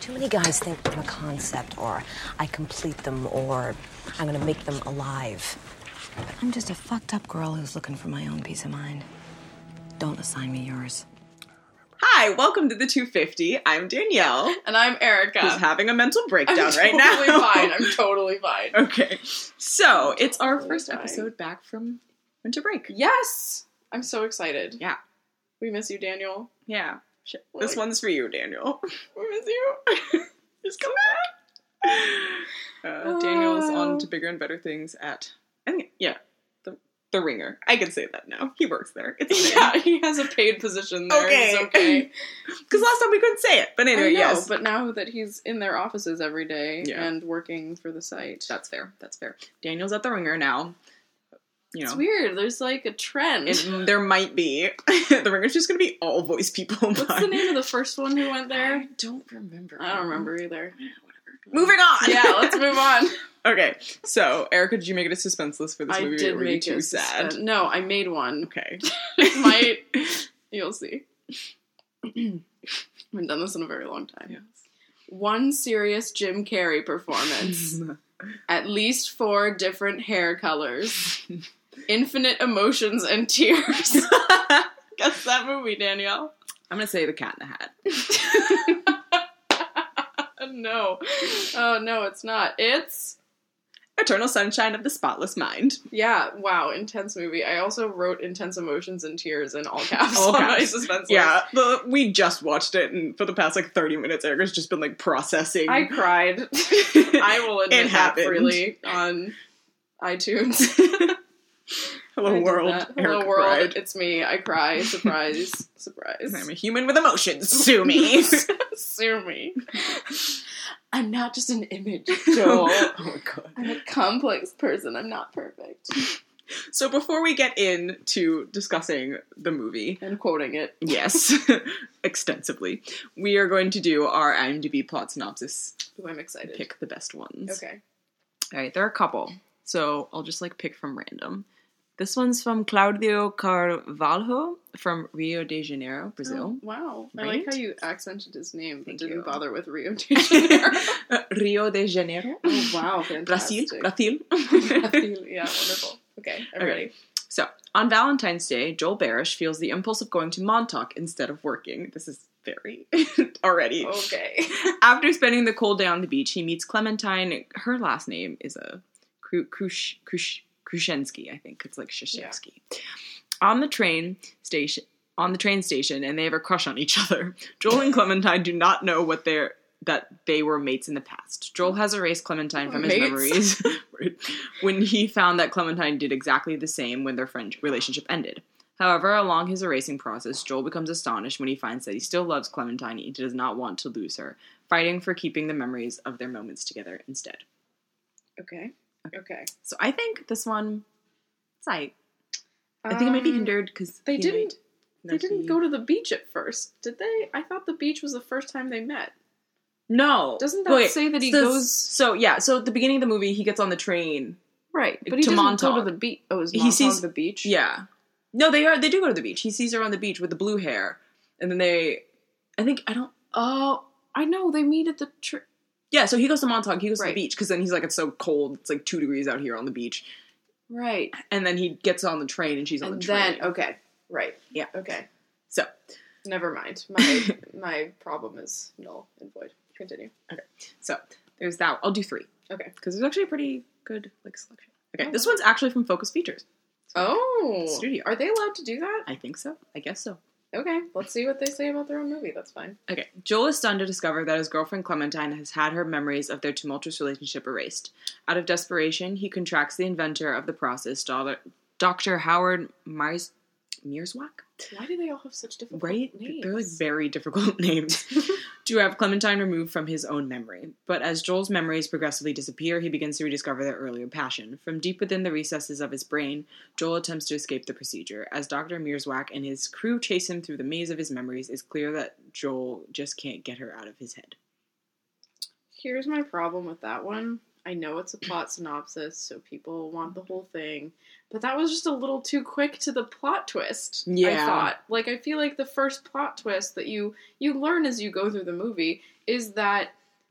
Too many guys think I'm a concept, or I complete them, or I'm gonna make them alive. But I'm just a fucked up girl who's looking for my own peace of mind. Don't assign me yours. Hi, welcome to the 250. I'm Danielle. And I'm Erica. Who's having a mental breakdown I'm now. I'm totally fine. Okay. So, it's our Totally first fine. episode back from winter break. Yes! I'm so excited. Yeah. We miss you, Daniel. Yeah. Shit. Like- This one's for you, Daniel. We miss you. Just come back. Daniel's on to bigger and better things at, I think, yeah, the Ringer. I can say that now. He works there. It's okay. Yeah, he has a paid position there. Okay. It's okay. Because last time we couldn't say it. But anyway, I know, yes. but now that he's in their offices every day Yeah. and working for the site. That's fair. That's fair. Daniel's at the Ringer now. You know. It's weird. There's like a trend. There might be. The Ringer's just going to be all voice people. What's the name of the first one who went there? I don't remember. I don't remember either. Moving on! Yeah, let's move on. Okay, so, Erica, did you make it a suspense list for this movie? I did or were you make too it. sad? No, I made one. Okay. It might. You'll see. I haven't done this in a very long time. Yes. One serious Jim Carrey performance. At least 4 different hair colors. Infinite emotions and tears. Guess that movie, Danielle. I'm going to say The Cat in the Hat. No. Oh, no, it's not. It's... Eternal Sunshine of the Spotless Mind. Yeah, wow, intense movie. I also wrote intense emotions and tears in all caps All on my caps. suspense Yeah, list. we just watched it, and for the past, 30 minutes, Erica's just been, processing. I cried. I will admit It that happened. freely on iTunes. Hello, I did world. that. Hello, Erica world. cried. It's me. I cry. Surprise. Surprise. I'm a human with emotions. Sue me. Sue me. I'm not just an image, Joel. Oh my god. I'm a complex person. I'm not perfect. So before we get into discussing the movie, And quoting it. yes, extensively, we are going to do our IMDb plot synopsis. Ooh, I'm excited. Pick the best ones. Okay. Alright, there are a couple. So I'll just pick from random. This one's from Claudio Carvalho from Rio de Janeiro, Brazil. Oh, wow. I Right? like how you accented his name, but Thank didn't you. bother with Rio de Janeiro. Rio de Janeiro. Oh, wow. Brazil. Fantastic. Brazil. Yeah, wonderful. Okay, I'm Okay. ready. So, on Valentine's Day, Joel Barish feels the impulse of going to Montauk instead of working. This is very already. Okay. After spending the cold day on the beach, he meets Clementine. Her last name is a Krushensky, I think. It's like Shashevsky. On the train station, and they have a crush on each other. Joel and Clementine do not know that they were mates in the past. Joel has erased Clementine from his Mates? memories when he found that Clementine did exactly the same when their relationship ended. However, along his erasing process, Joel becomes astonished when he finds that he still loves Clementine and he does not want to lose her, fighting for keeping the memories of their moments together instead. Okay. So I think this one, I think it might be hindered because They didn't go to the beach at first, did they? I thought the beach was the first time they met. No. Doesn't that say that he goes... So, yeah. So, at the beginning of the movie, he gets on the train. Right, but he to doesn't Montauk. go to the beach. Oh, is He Montauk sees- the beach? Yeah. No, they do go to the beach. He sees her on the beach with the blue hair. And then Oh, I know. They meet at the... Yeah, so he goes to Montauk. He goes to the Right. beach. Because then he's like, it's so cold. It's 2 degrees out here on the beach. Right. And then he gets on the train and she's on the And train. then, okay. Right. Yeah. Okay. So, Never mind. My problem is null and void. Continue. so, there's that. I'll do 3. Okay. Because there's actually a pretty good, selection. Okay, Oh, this wow. one's actually from Focus Features. Oh. Studio. Are they allowed to do that? I think so. I guess so. Okay. Let's see what they say about their own movie. That's fine. Okay. Joel is stunned to discover that his girlfriend Clementine has had her memories of their tumultuous relationship erased. Out of desperation, he contracts the inventor of the process, Dr. Howard Mierzwak? Why do they all have such difficult Right? names? They're very difficult names. To have Clementine removed from his own memory. But as Joel's memories progressively disappear, he begins to rediscover their earlier passion. From deep within the recesses of his brain, Joel attempts to escape the procedure. As Dr. Mierzwak and his crew chase him through the maze of his memories, it's clear that Joel just can't get her out of his head. Here's my problem with that one. I know it's a plot synopsis, so people want the whole thing. But that was just a little too quick to the plot twist, I thought. Like, I feel like the first plot twist that you learn as you go through the movie is that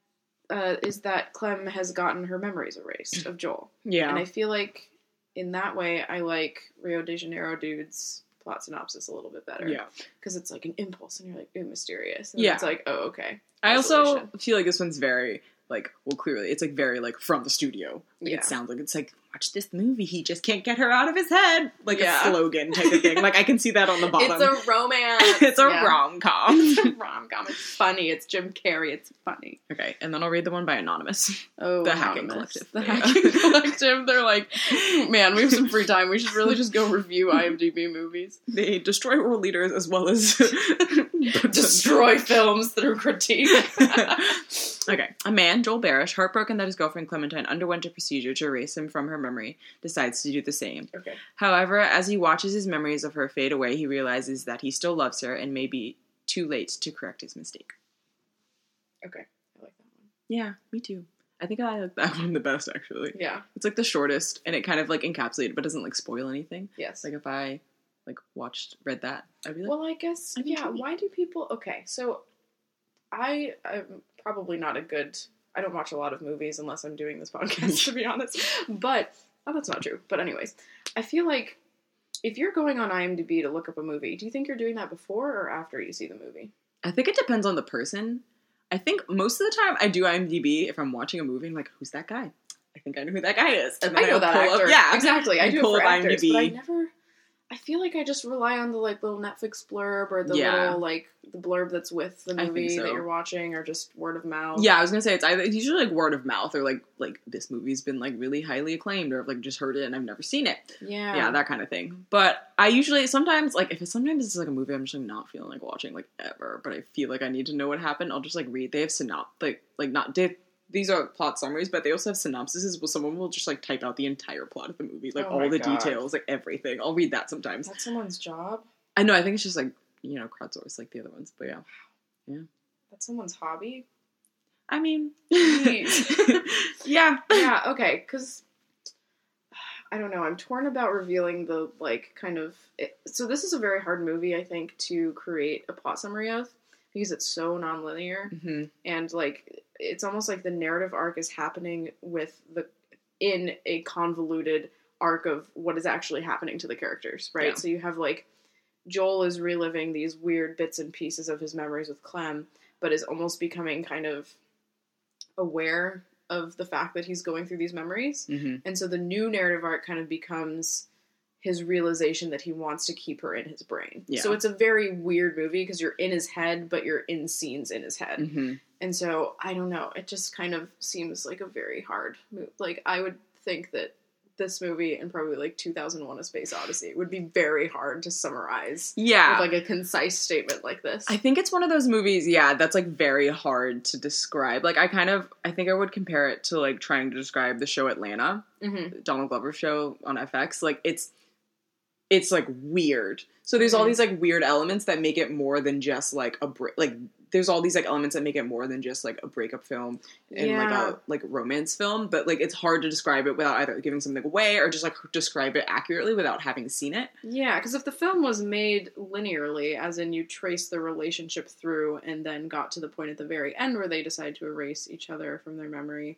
Clem has gotten her memories erased of Joel. Yeah. And I feel like, in that way, I like Rio de Janeiro Dude's plot synopsis a little bit better. Yeah. Because it's like an impulse, and you're like, ooh, mysterious. And it's like, oh, okay. I also feel like this one's very, like, well, clearly, it's, like, very, like, from the studio. Like, it sounds like it's, like, watch this movie, he just can't get her out of his head. Like, a slogan type of thing. Like, I can see that on the bottom. It's a romance. It's a rom-com. It's a rom-com. It's funny. It's Jim Carrey. It's funny. Okay, and then I'll read the one by Anonymous. Oh, the Hacking Collective. The Hacking Collective. They're like, man, we have some free time. We should really just go review IMDb movies. They destroy world leaders as well as destroy films through critique. Okay. A man, Joel Barish, heartbroken that his girlfriend Clementine underwent a procedure to erase him from her memory, decides to do the same. Okay. However, as he watches his memories of her fade away, he realizes that he still loves her and may be too late to correct his mistake. Okay. I like that one. Yeah, me too. I think I like that one the best, actually. Yeah. It's, like, the shortest, and it kind of, like, encapsulated, but doesn't, like, spoil anything. Yes. Like, if I, like, read that, I'd be like... Well, I guess, why do people... Okay, so I'm probably not a good... I don't watch a lot of movies unless I'm doing this podcast, to be honest. But, that's not true. But anyways, I feel like if you're going on IMDb to look up a movie, do you think you're doing that before or after you see the movie? I think it depends on the person. I think most of the time I do IMDb if I'm watching a movie. I'm like, who's that guy? I think I know who that guy is. And then I know that actor. Yeah, exactly. I do pull it for up actors, IMDb. but I never... I feel like I just rely on the, like, little Netflix blurb or the little, like, the blurb that's with the movie that you're watching, or just word of mouth. Yeah, I was gonna say it's usually, like, word of mouth, or, like, this movie's been, like, really highly acclaimed, or I've, like, just heard it and I've never seen it. Yeah. Yeah, that kind of thing. But I usually, sometimes it's, like, a movie I'm just, like, not feeling like watching, like, ever, but I feel like I need to know what happened, I'll just, like, read. They have these are plot summaries, but they also have synopsises where someone will just, like, type out the entire plot of the movie. Like, all the details, like, everything. I'll read that sometimes. That's someone's job? I know, I think it's just, like, crowdsourced, like the other ones. But, yeah. Yeah. That's someone's hobby? I mean... Yeah. Yeah, okay, because... I don't know, I'm torn about revealing the, like, kind of... So this is a very hard movie, I think, to create a plot summary of, because it's so non-linear. Mm-hmm. And, like... It's almost like the narrative arc is happening in a convoluted arc of what is actually happening to the characters, right? Yeah. So you have, like, Joel is reliving these weird bits and pieces of his memories with Clem, but is almost becoming kind of aware of the fact that he's going through these memories. Mm-hmm. And so the new narrative arc kind of becomes his realization that he wants to keep her in his brain. Yeah. So it's a very weird movie because you're in his head, but you're in scenes in his head. Mm-hmm. And so, I don't know, it just kind of seems like a very hard movie. Like, I would think that this movie and probably, like, 2001: A Space Odyssey would be very hard to summarize. Yeah. With, like, a concise statement like this. I think it's one of those movies, that's, like, very hard to describe. Like, I think I would compare it to, like, trying to describe the show Atlanta, mm-hmm. Donald Glover show on FX. Like, it's like, weird. So there's all these, like, weird elements that make it more than just, like, there's all these, like, elements that make it more than just, like, a breakup film and, like, a romance film. But, like, it's hard to describe it without either giving something away or just, like, describe it accurately without having seen it. Yeah, because if the film was made linearly, as in you trace the relationship through and then got to the point at the very end where they decide to erase each other from their memory...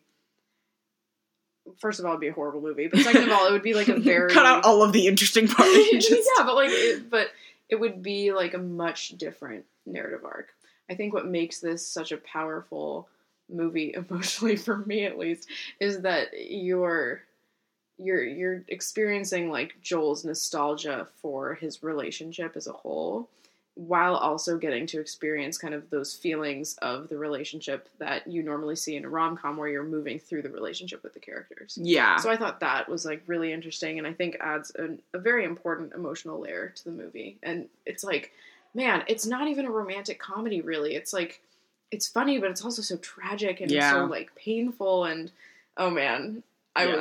First of all, it'd be a horrible movie. But second of all, it would be, like, a very... Cut out all of the interesting parts. Yeah, but, like, it would be, like, a much different narrative arc. I think what makes this such a powerful movie, emotionally for me at least, is that you're experiencing, like, Joel's nostalgia for his relationship as a whole, while also getting to experience kind of those feelings of the relationship that you normally see in a rom-com where you're moving through the relationship with the characters. Yeah. So I thought that was, like, really interesting, and I think adds a very important emotional layer to the movie. And it's like, man, it's not even a romantic comedy, really. It's, like, it's funny, but it's also so tragic and so, like, painful, and, oh, man... you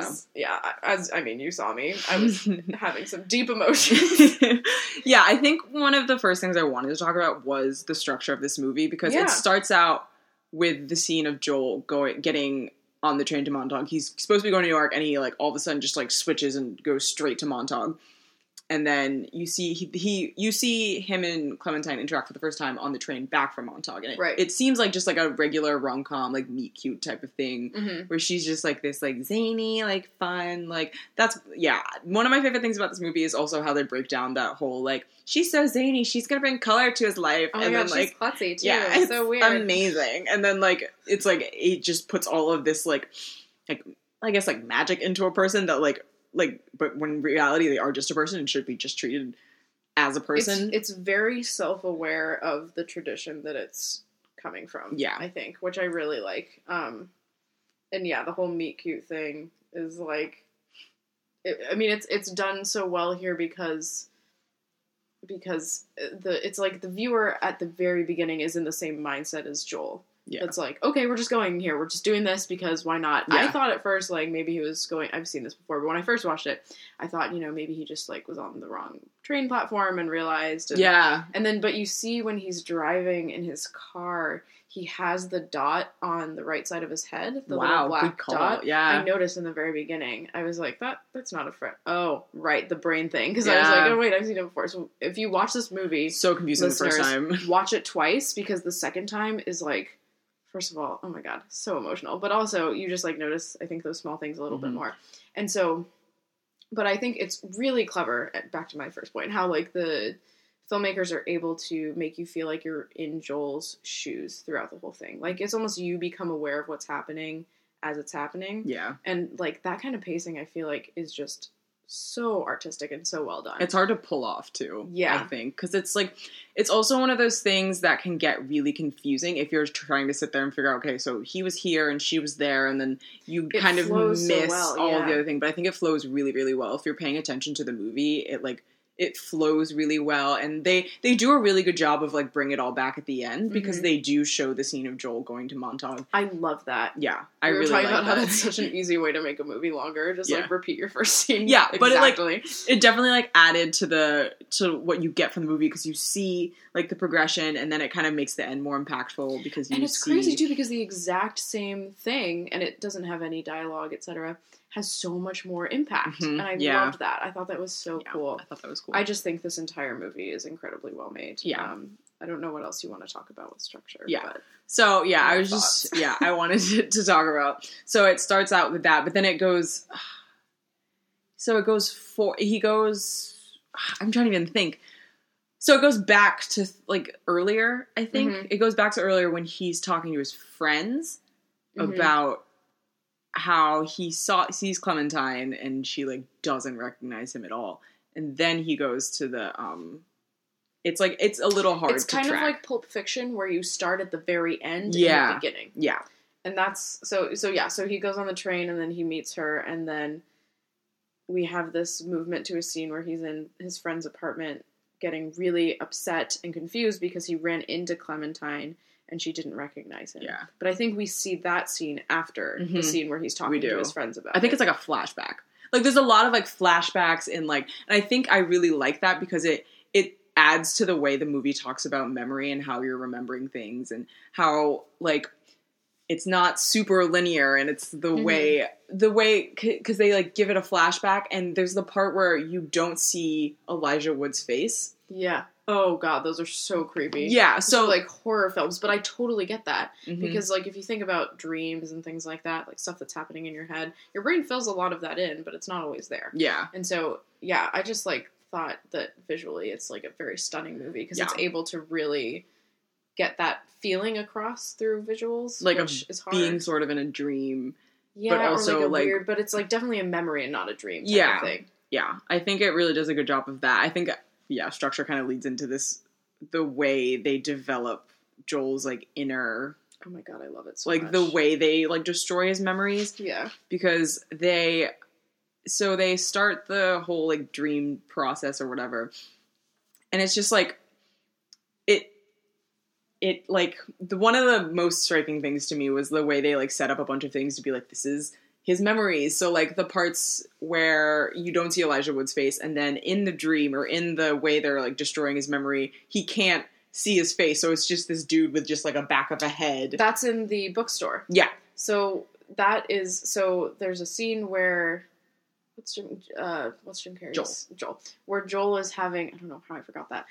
saw me. I was having some deep emotions. Yeah, I think one of the first things I wanted to talk about was the structure of this movie, because it starts out with the scene of Joel getting on the train to Montauk. He's supposed to be going to New York, and he, like, all of a sudden just, like, switches and goes straight to Montauk. And then you see you see him and Clementine interact for the first time on the train back from Montauk. And it seems like just like a regular rom-com, like meet cute type of thing, where she's just like this like zany, like fun, like that's, yeah. One of my favorite things about this movie is also how they break down that whole like, she's so zany, she's gonna bring color to his life. Oh my and god, then, she's klutzy too. Yeah, it's so weird. Amazing. And then like, it's like, it just puts all of this like, I guess like magic into a person that like, but when in reality they are just a person and should be just treated as a person. It's very self-aware of the tradition that it's coming from. Yeah. I think, which I really like. And yeah, the whole meet cute thing is like, it's done so well here because it's like the viewer at the very beginning is in the same mindset as Joel. Yeah. It's like, okay, we're just going here. We're just doing this because why not? Yeah. I thought at first, like, maybe he was going... I've seen this before, but when I first watched it, I thought, maybe he just, like, was on the wrong train platform and realized... Yeah. And then, but you see when he's driving in his car, he has the dot on the right side of his head. The little black dot. Yeah. I noticed in the very beginning. I was like, that's not a friend. Oh, right, the brain thing. Because I was like, oh, wait, I've seen it before. So if you watch this movie... So confusing the first time. Watch it twice, because the second time is, like... First of all, oh my god, so emotional. But also, you just, like, notice, I think, those small things a little bit more. And so, but I think it's really clever, back to my first point, how, like, the filmmakers are able to make you feel like you're in Joel's shoes throughout the whole thing. Like, it's almost you become aware of what's happening as it's happening. Yeah. And, like, that kind of pacing, I feel like, is just so artistic and so well done. It's hard to pull off, too. Yeah. I think. Because it's, like, it's also one of those things that can get really confusing if you're trying to sit there and figure out, okay, so he was here and she was there, and then you kind of miss all of the other thing. But I think it flows really, really well. If you're paying attention to the movie, it flows really well, and they do a really good job of, like, bring it all back at the end, because they do show the scene of Joel going to Montauk. I love that. Yeah, I really like that. We were talking about how that's such an easy way to make a movie longer. Just, like, repeat your first scene. Yeah, exactly. But it definitely, like, added to what you get from the movie, because you see, like, the progression, and then it kind of makes the end more impactful, because you see... And it's crazy, too, because the exact same thing, and it doesn't have any dialogue, etc., has so much more impact. And I loved that. I thought that was so cool. I thought that was cool. I just think this entire movie is incredibly well made. Yeah. I don't know what else you want to talk about with structure. Yeah. But so, yeah, I was thoughts. I wanted to talk about. So it starts out with that, but then it goes... So it goes I'm trying to even think. So it goes back to, like, earlier, I think. It goes back to earlier when he's talking to his friends about how he sees Clementine and she, like, doesn't recognize him at all. And then he goes to the, it's a little hard to track. It's kind of like Pulp Fiction, where you start at the very end and the beginning. Yeah. And that's, so he goes on the train and then he meets her, and then we have this movement to a scene where he's in his friend's apartment getting really upset and confused because he ran into Clementine and she didn't recognize him. Yeah. But I think we see that scene after the scene where he's talking to his friends about it. I think it's like a flashback. Like, there's a lot of, like, flashbacks in, like... And I think I really like that because it adds to the way the movie talks about memory and how you're remembering things, and how, like, it's not super linear, and it's the way... Because they, like, give it a flashback, and there's the part where you don't see Elijah Wood's face. Yeah. Oh, God, those are so creepy. Yeah, so... like, horror films, but I totally get that. Because, like, if you think about dreams and things like that, like, stuff that's happening in your head, your brain fills a lot of that in, but it's not always there. Yeah. And so, yeah, I just, like, thought that visually it's, like, a very stunning movie, because it's able to really get that feeling across through visuals, like, which is hard. Being sort of in a dream. Yeah, but also, or, like, a weird, but it's, like, definitely a memory and not a dream type of thing. Yeah, I think it really does a good job of that. I think... Yeah, structure kind of leads into this, the way they develop Joel's, like, inner... Oh my god, I love it so much. Like, the way they, like, destroy his memories. Yeah. Because they start the whole, like, dream process or whatever. And it's just, like, one of the most striking things to me was the way they, like, set up a bunch of things to be like, this is his memories. So, like, the parts where you don't see Elijah Wood's face, and then in the dream, or in the way they're, like, destroying his memory, he can't see his face. So it's just this dude with just, like, a back of a head. That's in the bookstore. Yeah. So that is, so there's a scene where, what's Jim Carrey's? Joel. Where Joel is having, I don't know how I forgot that.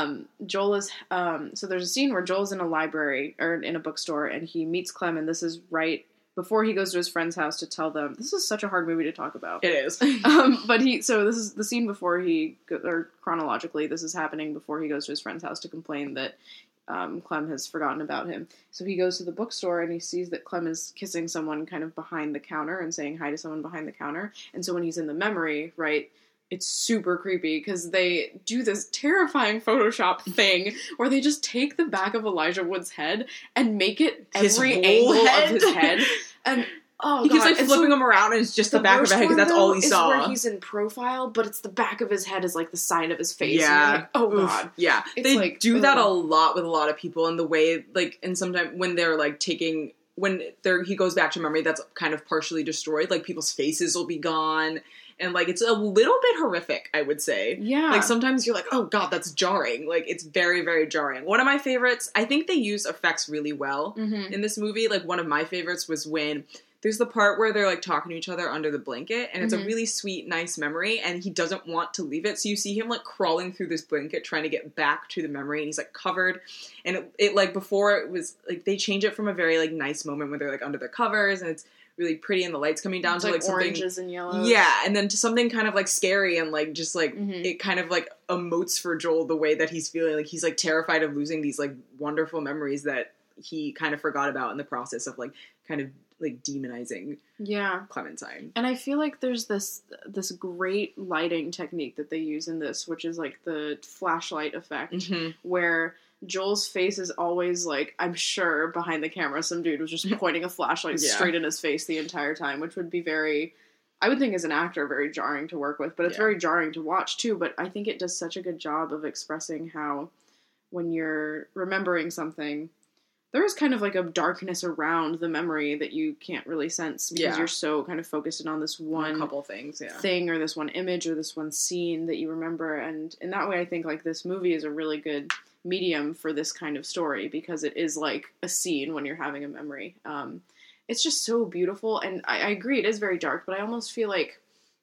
Joel is, so there's a scene where Joel's in a library, or in a bookstore, and he meets Clem, and this is right before he goes to his friend's house to tell them, this is such a hard movie to talk about. It is. But so this is the scene before or chronologically, this is happening before he goes to his friend's house to complain that Clem has forgotten about him. So he goes to the bookstore and he sees that Clem is kissing someone kind of behind the counter and saying hi to someone behind the counter. And so when he's in the memory, right, it's super creepy because they do this terrifying Photoshop thing where they just take the back of Elijah Wood's head and make it every angle of his head. And oh, he keeps God. like flipping him around, and it's just the back of his head because that's all he saw. Where he's in profile, but it's the back of his head is like the side of his face. Yeah. Like, oh Oof. God. Yeah. It's they like, do that a lot with a lot of people, and the way like, and sometimes when they're like taking, when he goes back to memory that's kind of partially destroyed, like people's faces will be gone. And, like, it's a little bit horrific, I would say. Yeah. Like, sometimes you're like, oh, God, that's jarring. Like, it's very, very jarring. One of my favorites, I think they use effects really well in this movie. Like, one of my favorites was when there's the part where they're, like, talking to each other under the blanket. And it's a really sweet, nice memory. And he doesn't want to leave it. So you see him, like, crawling through this blanket trying to get back to the memory. And he's, like, covered. And it like, before it was, like, they change it from a very, like, nice moment where they're, like, under the covers. And it's really pretty and the light's coming down to like something oranges and yellows. Yeah, and then to something kind of like scary and like just like it kind of like emotes for Joel the way that he's feeling. Like he's like terrified of losing these like wonderful memories that he kind of forgot about in the process of like kind of like demonizing Clementine. And I feel like there's this great lighting technique that they use in this, which is like the flashlight effect where Joel's face is always like, I'm sure behind the camera some dude was just pointing a flashlight straight in his face the entire time, which would be very, I would think as an actor, very jarring to work with, but it's very jarring to watch too. But I think it does such a good job of expressing how when you're remembering something, there is kind of like a darkness around the memory that you can't really sense because you're so kind of focused on this one couple things, thing or this one image or this one scene that you remember. And in that way, I think like this movie is a really good medium for this kind of story because it is like a scene when you're having a memory. It's just so beautiful, and I agree it is very dark, but I almost feel like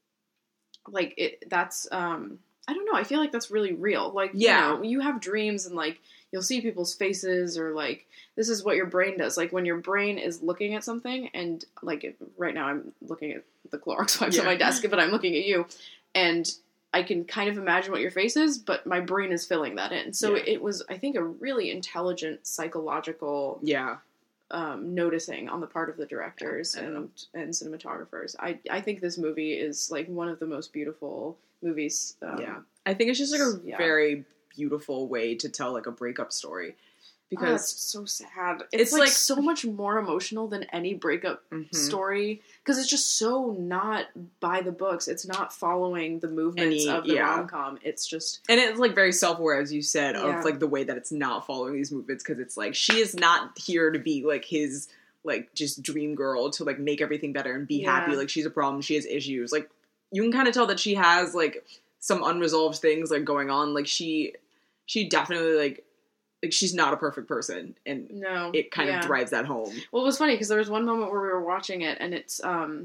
that's I don't know, I feel like that's really real. Like, you know, you have dreams and like you'll see people's faces or like this is what your brain does. Like when your brain is looking at something and like right now I'm looking at the Clorox wipes on my desk, but I'm looking at you and I can kind of imagine what your face is, but my brain is filling that in. So it was, I think, a really intelligent psychological noticing on the part of the directors and cinematographers. I think this movie is like one of the most beautiful movies. I think it's just like a very beautiful way to tell like a breakup story. Because it's so sad. It's like so much more emotional than any breakup story. Because it's just so not by the books. It's not following the movements of the rom-com. It's just... And it's like very self-aware, as you said, of like the way that it's not following these movements. Because it's like, she is not here to be like his like just dream girl to like make everything better and be happy. Like she's a problem. She has issues. Like you can kind of tell that she has like some unresolved things like going on. Like she definitely like she's not a perfect person, and it kind of drives that home. Well, it was funny because there was one moment where we were watching it, and it's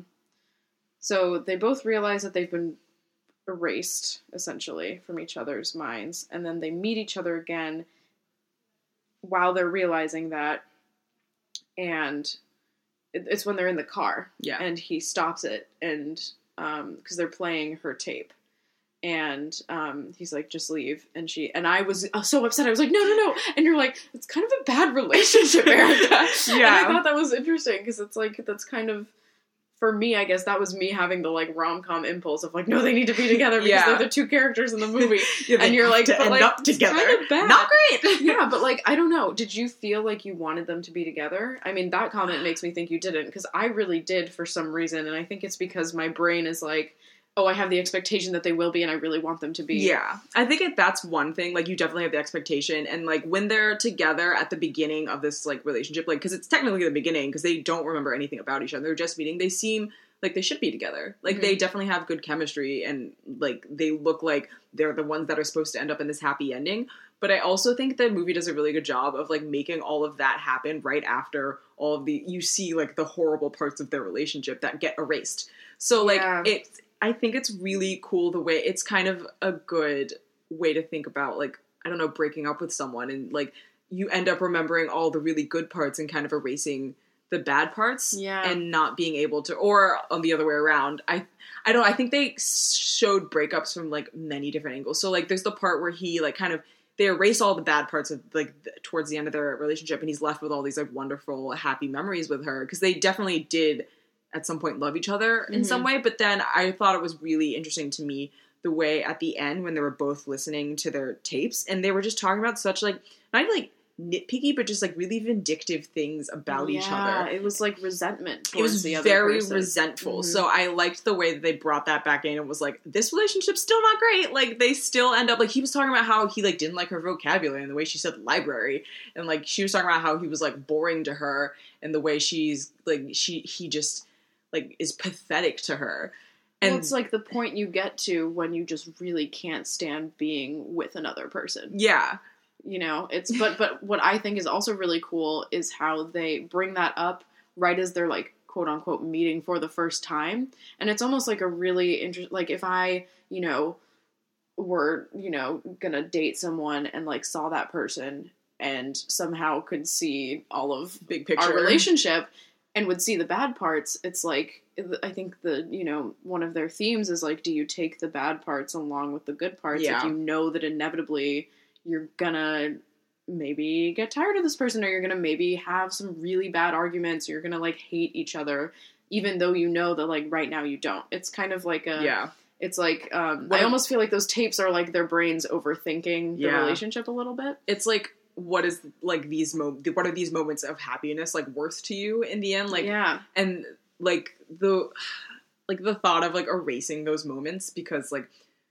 so they both realize that they've been erased essentially from each other's minds, and then they meet each other again while they're realizing that, and it's when they're in the car, and he stops it, and because they're playing her tape. And he's like, just leave. And I was so upset. I was like, no. And you're like, it's kind of a bad relationship, Erica. And I thought that was interesting because it's like, that's kind of, for me, I guess that was me having the like rom-com impulse of like, no, they need to be together because they're the two characters in the movie. And you're like, to end up together. It's kind of bad. Not great. Yeah, but like, I don't know. Did you feel like you wanted them to be together? I mean, that comment makes me think you didn't because I really did for some reason. And I think it's because my brain is like, oh, I have the expectation that they will be, and I really want them to be. Yeah. I think that's one thing. Like, you definitely have the expectation. And, like, when they're together at the beginning of this, like, relationship, like, because it's technically the beginning, because they don't remember anything about each other. They're just meeting. They seem like they should be together. Like, they definitely have good chemistry, and, like, they look like they're the ones that are supposed to end up in this happy ending. But I also think the movie does a really good job of, like, making all of that happen right after all of you see, like, the horrible parts of their relationship that get erased. So, like, I think it's really cool the way, it's kind of a good way to think about, like, I don't know, breaking up with someone, and, like, you end up remembering all the really good parts and kind of erasing the bad parts, and not being able to, or on the other way around. I think they showed breakups from, like, many different angles. So, like, there's the part where he, like, kind of, they erase all the bad parts of, like, towards the end of their relationship, and he's left with all these, like, wonderful, happy memories with her, because they definitely did at some point love each other in some way. But then I thought it was really interesting to me the way at the end when they were both listening to their tapes, and they were just talking about such, like, not even, like, nitpicky, but just, like, really vindictive things about each other. It was, like, resentment towards it was the other very person. resentful. So I liked the way that they brought that back in and was like, this relationship's still not great. Like, they still end up, like, he was talking about how he, like, didn't like her vocabulary and the way she said library, and, like, she was talking about how he was, like, boring to her, and the way she's, like, he just, like, is pathetic to her. And well, it's, like, the point you get to when you just really can't stand being with another person. Yeah. You know, it's, but what I think is also really cool is how they bring that up right as they're, like, quote unquote meeting for the first time. And it's almost like a really interesting, like, if I, you know, were, you know, gonna date someone and, like, saw that person and somehow could see all of big picture our relationship and would see the bad parts, it's like, I think the, you know, one of their themes is, like, do you take the bad parts along with the good parts if you know that inevitably you're gonna maybe get tired of this person, or you're gonna maybe have some really bad arguments, or you're gonna, like, hate each other, even though you know that, like, right now you don't. It's kind of like it's like, I almost feel like those tapes are, like, their brains overthinking the relationship a little bit. It's like, what is, like, what are these moments of happiness, like, worth to you in the end? Like, and, like, the thought of, like, erasing those moments, because, like,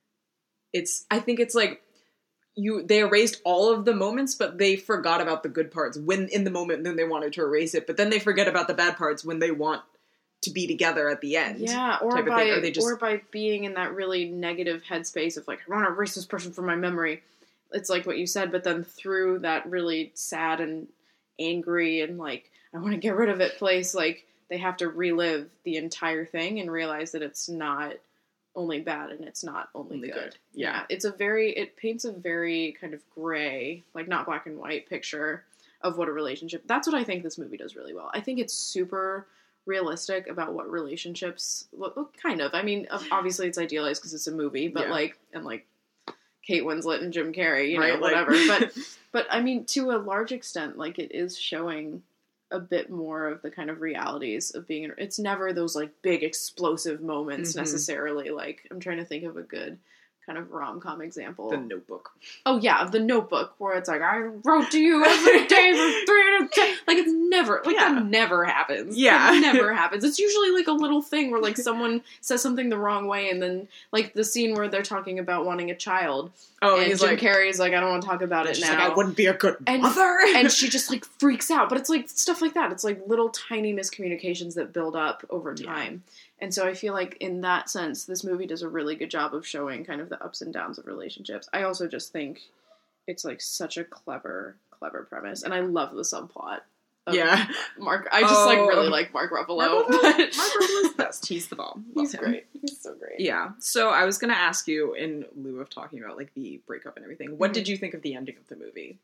I think it's, like, they erased all of the moments, but they forgot about the good parts when in the moment, then they wanted to erase it, but then they forget about the bad parts when they want to be together at the end. Yeah, or by being in that really negative headspace of, like, I want to erase this person from my memory. It's like what you said, but then through that really sad and angry and, like, I want to get rid of it place, like, they have to relive the entire thing and realize that it's not only bad and it's not only good. Yeah. It paints a very kind of gray, like, not black and white picture of what a relationship. That's what I think this movie does really well. I think it's super realistic about what relationships look, kind of. I mean, obviously it's idealized because it's a movie, but like Kate Winslet and Jim Carrey, you know, whatever. But I mean, to a large extent, like, it is showing a bit more of the kind of realities of being, it's never those, like, big explosive moments necessarily. Like, I'm trying to think of a good kind of rom-com example. The Notebook. Oh yeah, The Notebook, where it's like, I wrote to you every day for 3 days. Like, it's never, like, that never happens. Yeah. It never happens. It's usually, like, a little thing where, like, someone says something the wrong way, and then, like, the scene where they're talking about wanting a child. Oh, and Jim Carrey's like, I don't want to talk about it now. Like, I wouldn't be a good mother. And she just, like, freaks out. But it's, like, stuff like that. It's, like, little tiny miscommunications that build up over time. And so I feel like in that sense, this movie does a really good job of showing kind of the ups and downs of relationships. I also just think it's, like, such a clever premise. And I love the subplot of Mark. I just, like, really like Mark Ruffalo. Mark Ruffalo's best. He's the bomb. He's great. He's so great. Yeah. So I was going to ask you, in lieu of talking about, like, the breakup and everything, what did you think of the ending of the movie?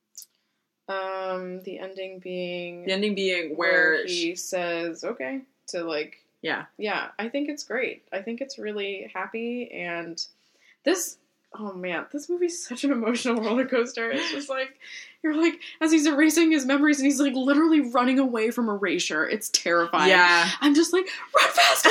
The ending being where he says, okay, to, like, yeah, I think it's great. I think it's really happy, and this movie's such an emotional roller coaster. It's just, like, you're, like, as he's erasing his memories, and he's, like, literally running away from erasure. It's terrifying. Yeah. I'm just like, run faster!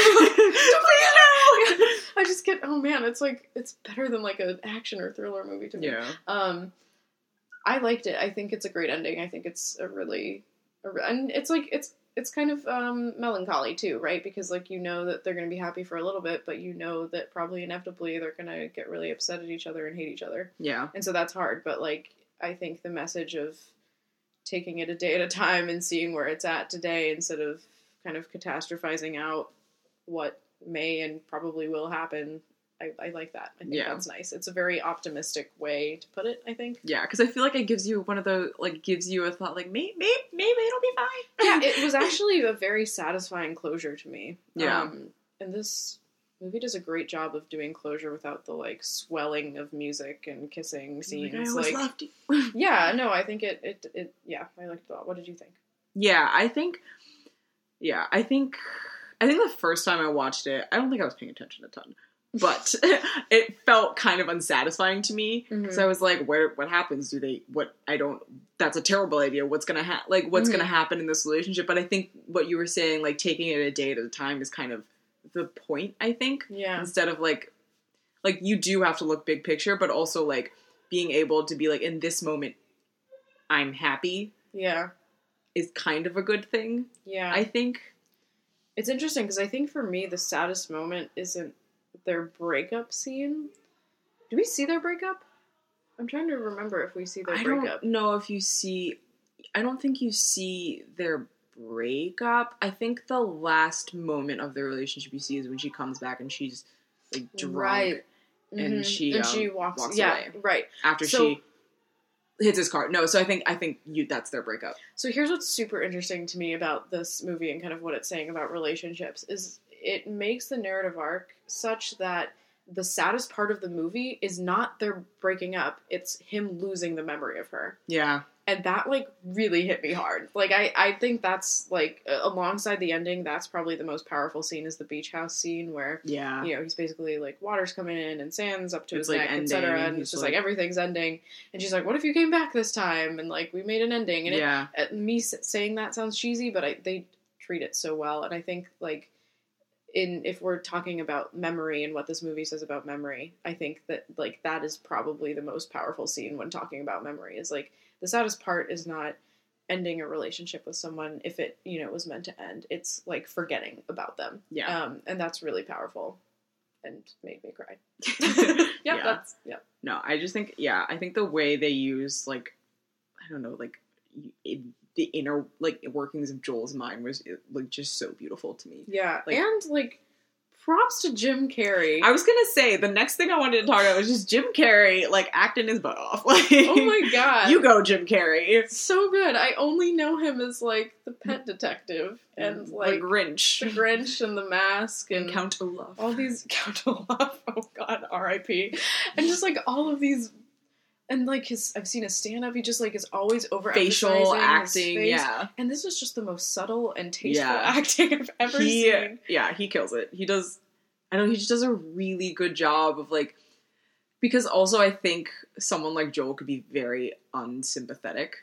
I just get, oh man, it's, like, it's better than, like, an action or thriller movie to me. Yeah. I liked it. I think it's a great ending. I think it's and it's, like, it's kind of melancholy too, right? Because, like, you know that they're going to be happy for a little bit, but you know that probably inevitably they're going to get really upset at each other and hate each other. Yeah. And so that's hard. But, like, I think the message of taking it a day at a time and seeing where it's at today instead of kind of catastrophizing out what may and probably will happen I like that. I think Yeah. that's nice. It's a very optimistic way to put it, I think. Yeah, because I feel like it gives you one of those, like, gives you a thought, like, maybe it'll be fine. Yeah, it was actually a very satisfying closure to me. Yeah. And this movie does a great job of doing closure without the, like, swelling of music and kissing scenes. Like, I always like, loved you. yeah, no, I think it yeah, I liked it a lot. What did you think? Yeah, I think the first time I watched it, I don't think I was paying attention a ton, but it felt kind of unsatisfying to me, because I was like, what happens? That's a terrible idea. What's gonna gonna happen in this relationship? But I think what you were saying, like, taking it a day at a time is kind of the point, I think. Yeah. Instead of, like, you do have to look big picture, but also, like, being able to be like, in this moment, I'm happy. Yeah. Is kind of a good thing. Yeah. I think. It's interesting, because I think for me, the saddest moment isn't their breakup scene. Do we see their breakup? I'm trying to remember if we see their breakup. I don't know if you see... I don't think you see their breakup. I think the last moment of their relationship you see is when she comes back and she's, like, drunk. Right. And she walks away. Right. After she hits his car. No, so I think that's their breakup. So here's what's super interesting to me about this movie and kind of what it's saying about relationships is it makes the narrative arc such that the saddest part of the movie is not their breaking up, it's him losing the memory of her. Yeah. And that, like, really hit me hard. Like, I think that's, like, alongside the ending, that's probably the most powerful scene is the beach house scene where, you know, he's basically, like, water's coming in and sand's up to his neck, etc. And it's just, like, everything's ending. And she's like, what if you came back this time? And, like, we made an ending. And me saying that sounds cheesy, but they treat it so well. And I think, like, if we're talking about memory and what this movie says about memory, I think that, like, that is probably the most powerful scene when talking about memory is, like, the saddest part is not ending a relationship with someone if it, you know, was meant to end. It's, like, forgetting about them. Yeah. And that's really powerful and made me cry. No, I just think, I think the way they use, like, I don't know, like, the inner, like, workings of Joel's mind was, like, just so beautiful to me. Yeah. Like, and, like, props to Jim Carrey. I was gonna say, the next thing I wanted to talk about was just Jim Carrey, like, acting his butt off. Like, oh my god. You go, Jim Carrey. So good. I only know him as, like, the pet detective. And, like, the Grinch. The Grinch and the Mask. And Count Olaf. All these... Count Olaf. Oh god, R.I.P. And just, like, all of these... And, like, I've seen his stand-up, he just, like, is always over-emphasizing facial acting, his face. And this was just the most subtle and tasteful acting I've ever seen. Yeah, he kills it. He just does a really good job of, like, because also I think someone like Joel could be very unsympathetic.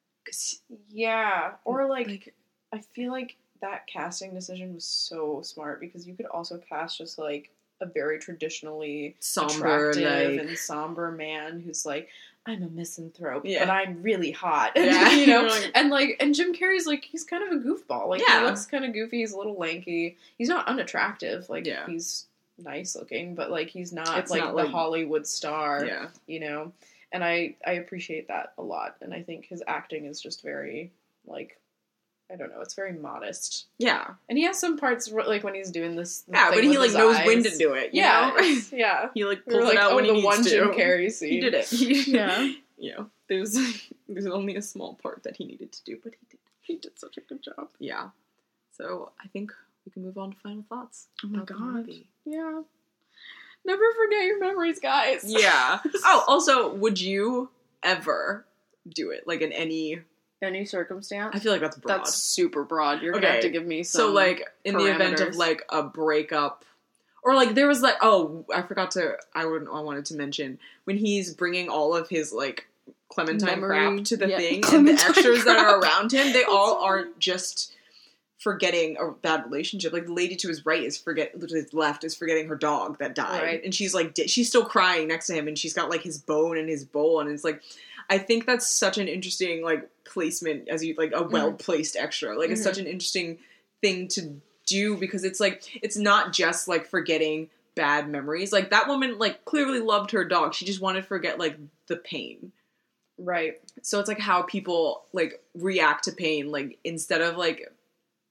Yeah, or, like, I feel like that casting decision was so smart, because you could also cast just, like, a very traditionally somber, attractive like, and somber man who's like, I'm a misanthrope, yeah, but I'm really hot. Yeah. You know? and Jim Carrey's like, he's kind of a goofball. Like, he looks kind of goofy, he's a little lanky. He's not unattractive. Like, he's nice looking, but, like, he's not, like, the Hollywood star. Yeah. You know? And I appreciate that a lot. And I think his acting is just very, like, I don't know, it's very modest. Yeah. And he has some parts, like, when he's doing this but he, like, knows when to do it, you know? Yeah. He, like, pulls it out when he needs to. The one Jim Carrey scene. He did it. You know, there's only a small part that he needed to do, but he did. He did such a good job. Yeah. So, I think we can move on to final thoughts. Oh my god. Yeah. Never forget your memories, guys. Yeah. Oh, also, would you ever do it? Like, in any circumstance? I feel like that's broad. That's super broad. You're gonna have to give me some So, like, in the event of, like, a breakup, or, like, there was, like, I wanted to mention, when he's bringing all of his, like, Clementine crap to the thing, and the extras that are around him, they all aren't just forgetting a bad relationship. Like, the lady to his right to his left is forgetting her dog that died. Right. And she's, like, she's still crying next to him, and she's got, like, his bone in his bowl, and it's, like, I think that's such an interesting, like, placement as a well-placed extra. Like, it's such an interesting thing to do, because it's, like, it's not just, like, forgetting bad memories. Like, that woman, like, clearly loved her dog. She just wanted to forget, like, the pain. Right. So it's, like, how people, like, react to pain. Like, instead of, like,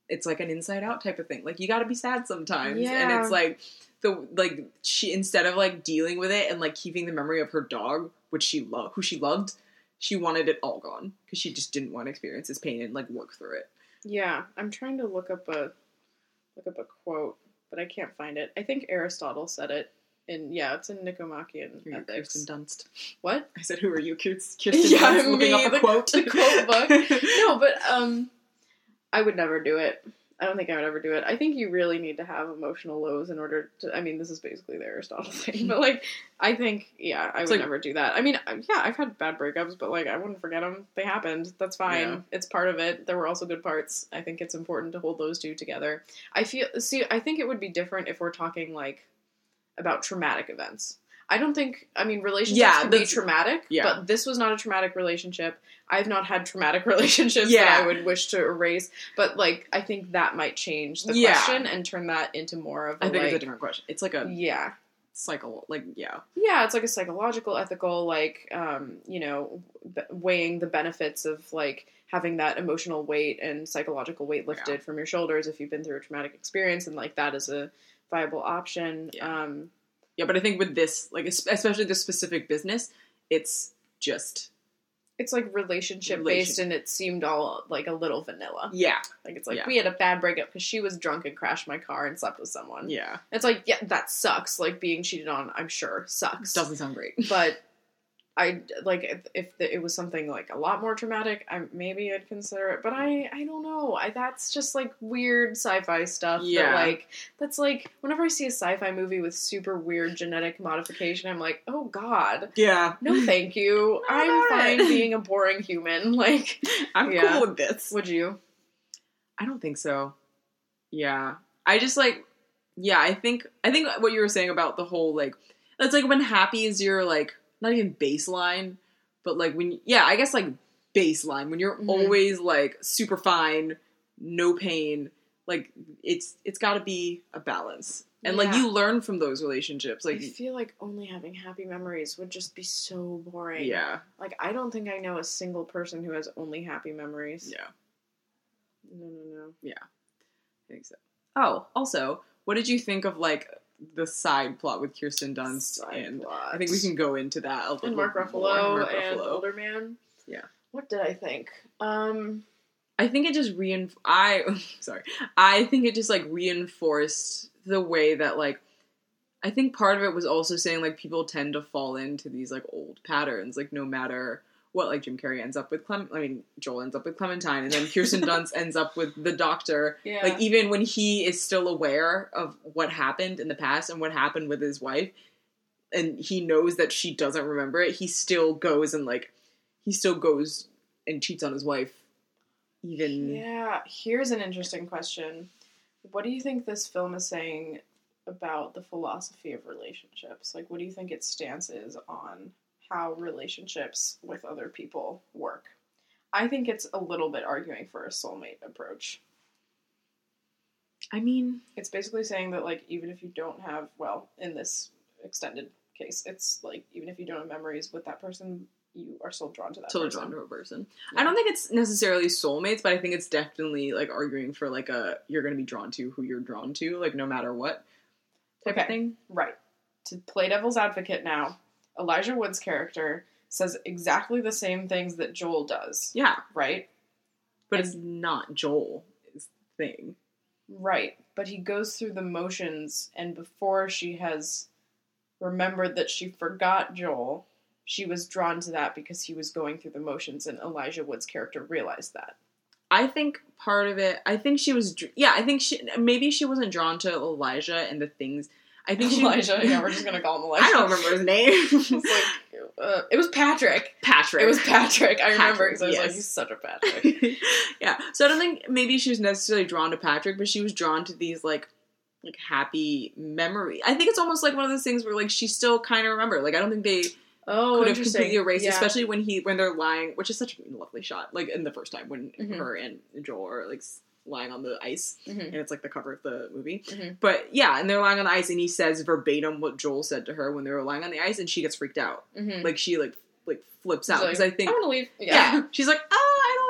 it's like an Inside Out type of thing. Like, you gotta be sad sometimes. Yeah. And it's like, she, instead of like dealing with it and like keeping the memory of her dog, which who she loved, she wanted it all gone. Because she just didn't want to experience this pain and like work through it. Yeah, I'm trying to look up a quote, but I can't find it. I think Aristotle said it. It's in Nicomachean Ethics. Kirsten Dunst. What? I said, who are you, Kirsten Dunst, looking up a quote? The quote book. No, but I would never do it. I don't think I would ever do it. I think you really need to have emotional lows in order to... I mean, this is basically the Aristotle thing, but, like, I think, I would never do that. I mean, I've had bad breakups, but, like, I wouldn't forget them. They happened. That's fine. Yeah. It's part of it. There were also good parts. I think it's important to hold those two together. I think it would be different if we're talking, like, about traumatic events. I don't think... I mean, relationships can be traumatic, but this was not a traumatic relationship. I've not had traumatic relationships that I would wish to erase, but, like, I think that might change the question and turn that into more of a, it's a different question. It's like a... Yeah. Cycle, like, yeah. Yeah, it's like a psychological, ethical, like, weighing the benefits of, like, having that emotional weight and psychological weight lifted from your shoulders if you've been through a traumatic experience, and, like, that is a viable option. Yeah, but I think with this, like, especially this specific business, it's just... It's, like, relationship-based, and it seemed all, like, a little vanilla. Yeah. Like, it's like, we had a bad breakup because she was drunk and crashed my car and slept with someone. Yeah. It's like, that sucks. Like, being cheated on, I'm sure, sucks. Doesn't sound great. But... if it was something, like, a lot more traumatic, maybe I'd consider it, but I don't know. That's just, like, weird sci-fi stuff. Yeah. That, like, that's, like, whenever I see a sci-fi movie with super weird genetic modification, I'm like, oh, God. Yeah. No, thank you. I'm fine being a boring human. Like, I'm cool with this. Would you? I don't think so. Yeah. I just, like, I think what you were saying about the whole, like, it's like when happy is your, like, not even baseline, but, like, when, I guess, like, baseline, when you're always, like, super fine, no pain, like, it's gotta be a balance. And, like, you learn from those relationships. Like, I feel like only having happy memories would just be so boring. Yeah. Like, I don't think I know a single person who has only happy memories. Yeah. No. Yeah. I think so. Oh, also, what did you think of, like, the side plot with Kirsten Dunst? I think we can go into that a little bit. And Mark Ruffalo and Older Man. Yeah. What did I think? I think it just I think it just, like, reinforced the way that, like, I think part of it was also saying, like, people tend to fall into these, like, old patterns, like, no matter what, like, Jim Carrey ends up with Joel ends up with Clementine, and then Kirsten Dunst ends up with the doctor. Yeah. Like, even when he is still aware of what happened in the past and what happened with his wife, and he knows that she doesn't remember it, he still goes and cheats on his wife. Even... Yeah, here's an interesting question. What do you think this film is saying about the philosophy of relationships? Like, what do you think its stance is on how relationships with other people work? I think it's a little bit arguing for a soulmate approach. I mean... It's basically saying that, like, even if you don't have, well, in this extended case, it's, like, even if you don't have memories with that person, you are still drawn to that person. Still drawn to a person. Yeah. I don't think it's necessarily soulmates, but I think it's definitely, like, arguing for, like, you're going to be drawn to who you're drawn to, like, no matter what type of thing. Right. To play devil's advocate now, Elijah Wood's character says exactly the same things that Joel does. Yeah. Right? But it's not Joel's thing. Right. But he goes through the motions, and before she has remembered that she forgot Joel, she was drawn to that because he was going through the motions, and Elijah Wood's character realized that. I think part of it, maybe she wasn't drawn to Elijah and the things... I think Elijah, we're just gonna call him Elijah. I don't remember his name. It was Patrick. It was Patrick. I remember because I was like, he's such a Patrick. Yeah. So I don't think maybe she was necessarily drawn to Patrick, but she was drawn to these, like happy memories. I think it's almost like one of those things where, like, she still kind of remember. Like, I don't think they could have completely erased, especially when they're lying, which is such a lovely shot, like, in the first time when her and Joel are, like, lying on the ice, and it's, like, the cover of the movie. But, yeah, and they're lying on the ice, and he says verbatim what Joel said to her when they were lying on the ice, and she gets freaked out. Like, she, like flips out, because I think... I want to leave. Yeah. She's like, I don't really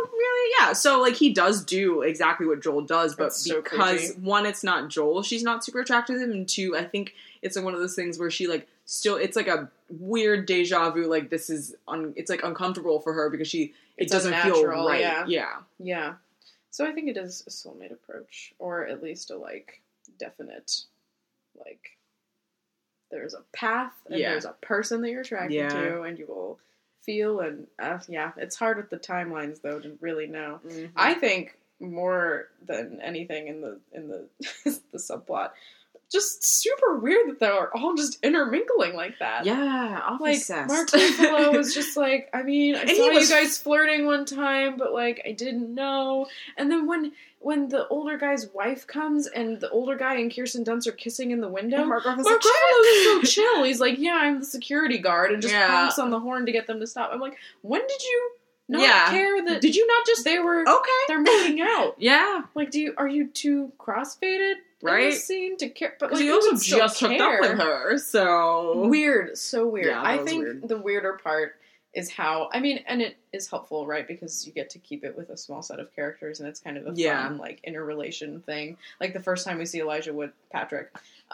yeah. So, like, he does do exactly what Joel does, but That's so because, creepy. one, it's not Joel, she's not super attracted to him, and two, I think it's like one of those things where she, like, still, it's like a weird deja vu, like, this is, it's like uncomfortable for her because it It's doesn't feel unnatural, right. yeah. Yeah. Yeah. So I think it is a soulmate approach, or at least a, like, definite, like, there's a path, and Yeah. there's a person that you're attracted Yeah. to, and you will feel, and, yeah, it's hard with the timelines, though, to really know. I think, more than anything in the the subplot, just super weird that they're all just intermingling like that. Yeah, awful Like, obsessed. Mark Ruffalo was just like, I mean, I And he saw was- you guys flirting one time, but, like, I didn't know. And then when the older guy's wife comes and the older guy and Kirsten Dunst are kissing in the window, And Mark Ruffalo's Mark like, Ruffalo is so chill. He's like, yeah, I'm the security guard, and just Yeah. honks on the horn to get them to stop. I'm like, when did you not Yeah. care that Did you not just... they were Okay. they're making out? Yeah. Like, are you too crossfaded in Right. this scene to care? But Because like, he who also would still just hooked up care? with her, so... Weird, so weird. Yeah, that I was think weird. the weirder part is how, I mean, and it is helpful, right? Because you get to keep it with a small set of characters, and it's kind of a Yeah. fun, like, interrelation thing. Like, the first time we see Elijah Wood Patrick,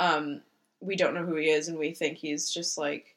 we don't know who he is, and we think he's just, like,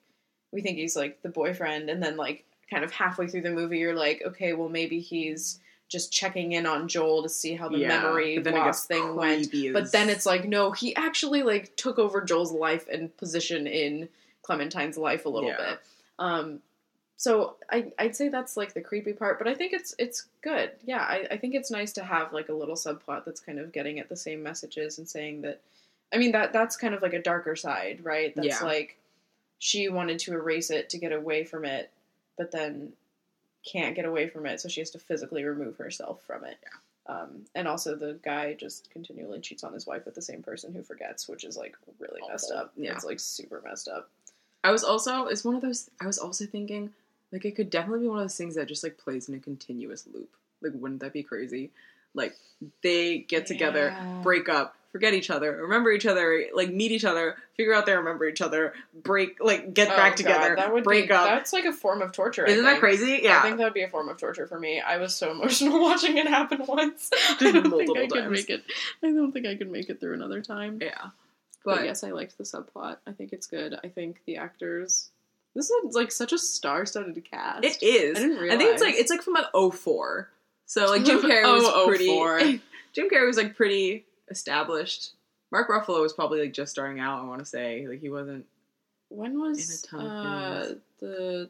the boyfriend, and then, like, kind of halfway through the movie, you're like, okay, well, maybe he's just checking in on Joel to see how the memory but then it loss gets thing went. creepy But as- then it's like, no, he actually, like, took over Joel's life and position in Clementine's life a little Yeah. bit. So I'd say that's, like, the creepy part, but I think it's good. Yeah, I think it's nice to have, like, a little subplot that's kind of getting at the same messages and saying that, I mean, that's kind of, like, a darker side, right? That's, Yeah. like, she wanted to erase it to get away from it, but then can't get away from it, so she has to physically remove herself from it. Yeah. And also the guy just continually cheats on his wife with the same person who forgets, which is, like, really messed Awful. up. Yeah. It's, like, super messed up. I was also thinking, like, it could definitely be one of those things that just, like, plays in a continuous loop. Like, wouldn't that be crazy? Like, they get together, Yeah. break up, forget each other, remember each other, like, meet each other, figure out they remember each other, get back together, that would break be, up. That's like a form of torture. Isn't that crazy? Yeah. I think that would be a form of torture for me. I was so emotional watching it happen once. Just I don't think multiple I could times. make it. I don't think I could make it through another time. Yeah. But yes, I liked the subplot. I think it's good. I think the actors. This is, like, such a star-studded cast. It is. I didn't I think it's like from, like, 2004. So, like, Jim Carrey was pretty... 04. Jim Carrey was, like, pretty established. Mark Ruffalo was probably, like, just starting out, I want to say. Like, he wasn't... When was In a ton of things. the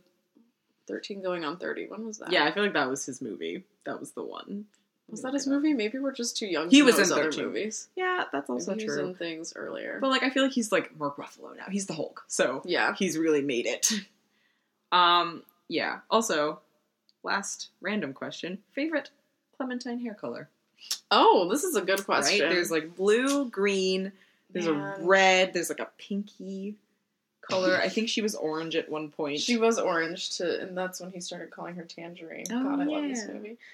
13 Going on 30? When was that? Yeah, I feel like that was his movie. That was the one. Was that his movie? Maybe we're just too young He to was know his in other 13. movies. Yeah, that's also Maybe he was true. in things earlier. But, like, I feel like he's, like, Mark Ruffalo now. He's the Hulk. So, Yeah. he's really made it. Yeah. Also, last random question. Favorite Clementine hair color? Oh, this is a good question. Right? There's, like, blue, green, there's a Man. red, there's, like, a pinky color. I think she was orange at one point. She was orange, and that's when he started calling her Tangerine. Oh, God, I love this yeah. movie.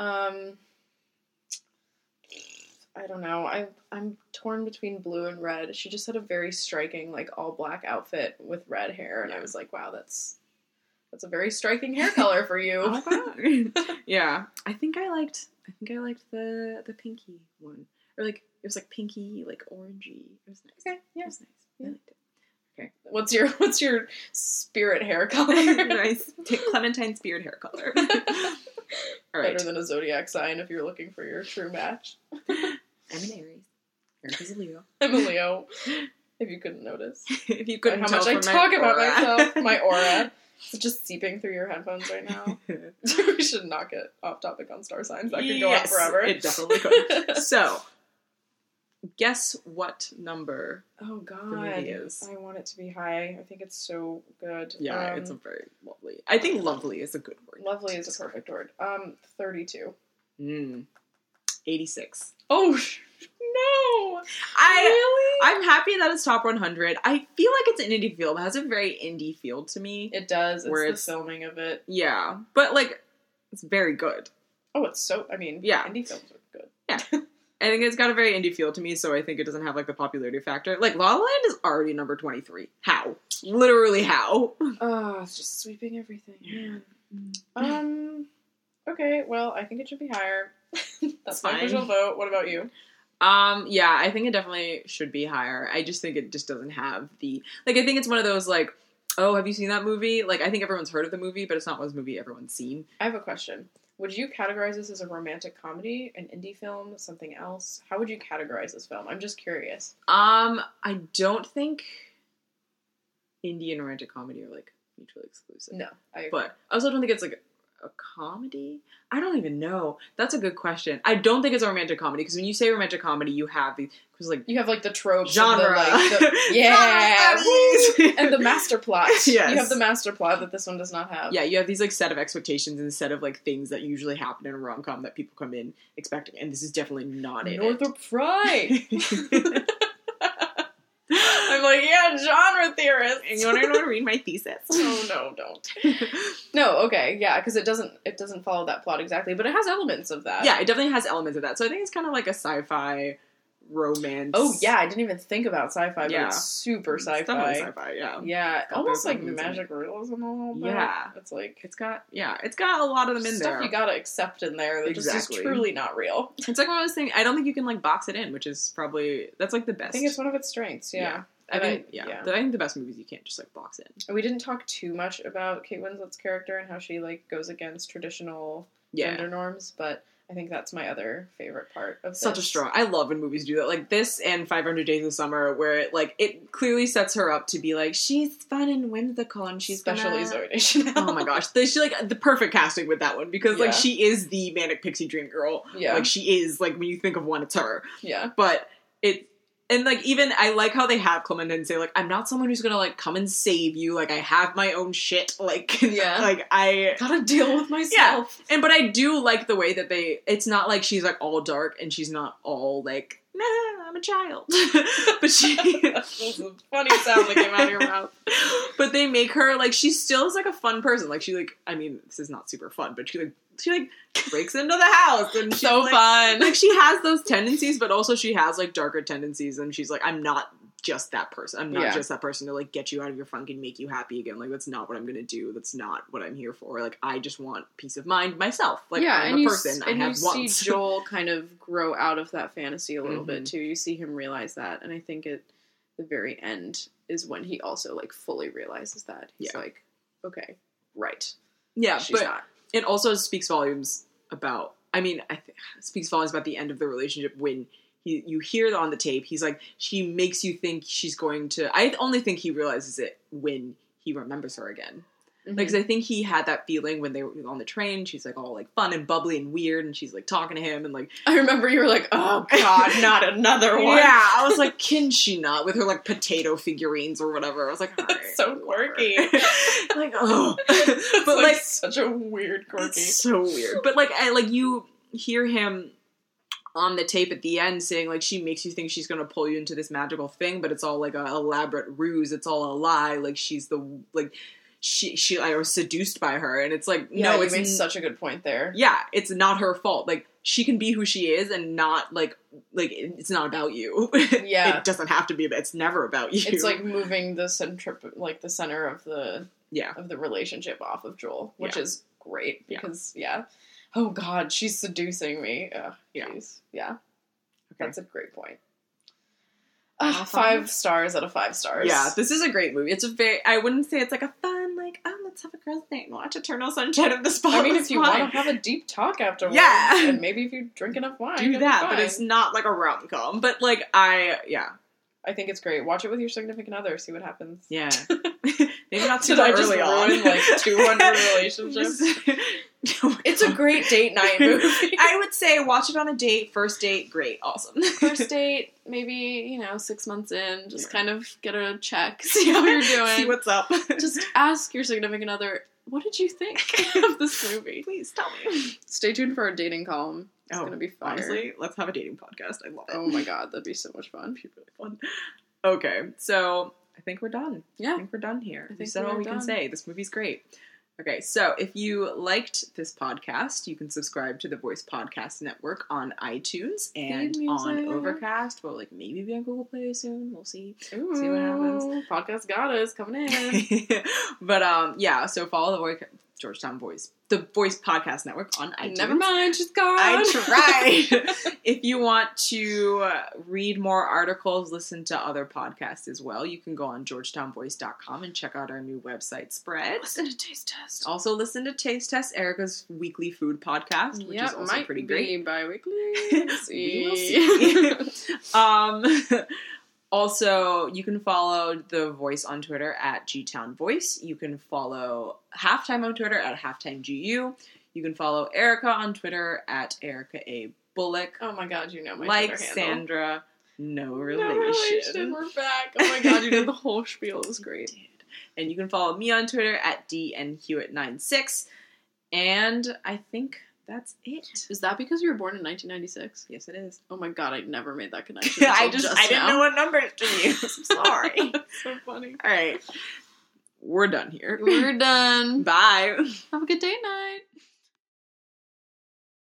I don't know. I'm torn between blue and red. She just had a very striking, like, all black outfit with red hair, and I Yeah. was like, wow, that's a very striking hair color for you. Oh, wow. Yeah. I think I liked the pinky one. Or, like, it was, like, pinky, like, orangey. It was nice. Okay, yeah. It was nice. Yeah. I liked it. What's your spirit hair color? Nice. Take Clementine Spirit hair color. All right. Better than a zodiac sign if you're looking for your true match. I'm an Aries. Eric is a Leo. I'm a Leo, if you couldn't notice. If you And couldn't how tell much I from talk my about aura. myself, my aura. It's just seeping through your headphones right now. We should not get off topic on star signs. That could go on Yes, forever. It definitely could. So, guess what number? Oh God, movie is. I want it to be high. I think it's so good. Yeah, it's a very lovely. I think lovely is a good word. lovely is a perfect word. 32. 86. Oh no! I'm happy that it's top 100. I feel like it's an indie film. It has a very indie feel to me. It does. It's Where the it's- filming of it. Yeah, but like, it's very good. Oh, it's so. I mean, Yeah. indie films are good. Yeah. I think it's got a very indie feel to me, so I think it doesn't have like the popularity factor. Like, La La Land is already number 23. How? Literally how? Oh, it's just sweeping everything. Man. Okay, well, I think it should be higher. That's my Fine. official vote. What about you? Yeah, I think it definitely should be higher. I just think it just doesn't have the, like, I think it's one of those, like, oh, have you seen that movie? Like, I think everyone's heard of the movie, but it's not one movie everyone's seen. I have a question. Would you categorize this as a romantic comedy, an indie film, something else? How would you categorize this film? I'm just curious. I don't think indie and romantic comedy are, like, mutually exclusive. No, I agree. But I also don't think it's, like, a comedy? I don't even know. That's a good question. I don't think it's a romantic comedy, because when you say romantic comedy, you have the, because, like, You have, like, the tropes. genre. And yeah! Genre And the master plot. Yes. You have the master plot that this one does not have. Yeah, you have these, like, set of expectations instead of, like, things that usually happen in a rom-com that people come in expecting, and this is definitely not it. Northrop Frye! I'm like, yeah, genre theorist. And you want to know to read my thesis? Oh, no, don't. No, okay, yeah, because it doesn't follow that plot exactly, but it has elements of that. Yeah, it definitely has elements of that. So I think it's kind of like a sci-fi romance. Oh, yeah, I didn't even think about sci-fi, Yeah. but it's super It's sci-fi. definitely sci-fi, yeah. Yeah, Got almost those like elements in magic realism a little bit. Yeah. It's like It's got a lot of them in stuff there. you gotta accept in there that just Exactly. is truly not real. It's like one of those things, I don't think you can, like, box it in, which is probably, that's, like, the best. I think it's one of its strengths, yeah. I think, yeah. I think the best movies you can't just, like, box in. We didn't talk too much about Kate Winslet's character and how she, like, goes against traditional Yeah. gender norms, but I think that's my other favorite part of Such a this. strong. I love when movies do that, like this and 500 Days of Summer, where it clearly sets her up to be like, she's fun and whimsical, and she's Especially gonna... Zooey Deschanel. Oh my gosh, she, like, the perfect casting with that one, because like Yeah. she is the manic pixie dream girl. Yeah. Like she is, like, when you think of one, it's her. Yeah. But it. And, like, even, I like how they have Clementine say, like, I'm not someone who's gonna, like, come and save you, like, I have my own shit, like, Yeah. like, I... Gotta deal with myself. And, but I do like the way that it's not like she's, like, all dark, and she's not all, like, nah, I'm a child. But she... That was a funny sound that came out of your mouth. But they make her, like, she still is, like, a fun person. Like, she, like, I mean, this is not super fun, but she breaks into the house, and she's, So like, fun. like, she has those tendencies, but also she has, like, darker tendencies, and she's like, I'm not just that person. I'm not Yeah. just that person to, like, get you out of your funk and make you happy again. Like, that's not what I'm gonna do. That's not what I'm here for. Like, I just want peace of mind myself. Like, yeah, I'm and a you, person. I and have you wants. see Joel kind of grow out of that fantasy a little Mhm. bit, too. You see him realize that, and I think at the very end is when he also, like, fully realizes that. He's Yeah. like, okay, right. Yeah, She's but not. it also speaks volumes about, I mean, it speaks volumes about the end of the relationship when you hear on the tape, he's like, she makes you think she's going to, I only think he realizes it when he remembers her again. Mhm. Like, 'cause I think he had that feeling when they were on the train, she's like all like fun and bubbly and weird, and she's like talking to him and like, I remember you were like, oh god, not another one. yeah, I was like, can she not, with her like potato figurines or whatever. I was like, all right, So whatever. quirky. Like, oh. It's But like, such a weird quirky. it's so weird. But like, you hear him on the tape at the end saying like, she makes you think she's gonna pull you into this magical thing, but it's all like a elaborate ruse. It's all a lie. Like, she's the, like, I was seduced by her, and it's like, Yeah, no, you it's made such a good point there. yeah, it's not her fault. Like, she can be who she is and not like it's not about you. Yeah. It doesn't have to be about, it's never about you. It's like moving the center of the yeah. relationship off of Joel, which Yeah. is great Yeah. because oh god, she's seducing me. Ugh, Yeah. geez. Yeah. Okay. That's a great point. Awesome. 5 stars out of 5 stars. Yeah, this is a great movie. It's a very, I wouldn't say it's like a fun, like, oh, let's have a girls' night and watch Eternal Sunshine of the Spotless I mean, if you want to Mind. have a deep talk afterwards, Yeah. and maybe if you drink enough wine, do it'll be that, but fine. it's not like a rom-com. But like, I think it's great. Watch it with your significant other. See what happens. yeah. Maybe not Did super I just early on. ruin like 200 relationships? Oh my It's a God. great date night movie. I would say watch it on a date. First date, great, awesome. First date, maybe 6 months in, just Yeah. kind of get a check, see how you're doing. See what's up. Just ask your significant other, what did you think of this movie? Please tell me. Stay tuned for our dating column. It's gonna be fire. Honestly, let's have a dating podcast. I love it. Oh my god, that'd be so much fun. It'd be really fun. Okay, so I think we're done. Yeah. I think we're done here. I We think said we all are we can done. say. This movie's great. Okay, so if you liked this podcast, you can subscribe to the Voice Podcast Network on iTunes and Theme on music. Overcast. Well, like maybe be on Google Play soon. We'll see. Ooh, See what happens. Podcast got us coming in. But yeah, so follow the Georgetown Voice, the Voice Podcast Network on iTunes. Never mind, she's gone. I tried. If you want to read more articles, listen to other podcasts as well, you can go on georgetownvoice.com and check out our new website spread. Listen to Taste Test. Also listen to Taste Test, Erica's weekly food podcast, which is also pretty great. Bi-weekly. We will see. Also, you can follow The Voice on Twitter at GTownVoice. You can follow Halftime on Twitter at HalftimeGU. You can follow Erica on Twitter at Erica A. Bullock. Oh my god, you know my like Twitter handle. Sandra, no relation. No relation. We're back. Oh my god, you did the whole spiel. It was great. And you can follow me on Twitter at DNHewitt96. And I think that's it. Is that because you were born in 1996? Yes, it is. Oh my god, I never made that connection. I didn't know what numbers to use. I'm sorry. That's so funny. All right. We're done here. We're done. Bye. Have a good day night.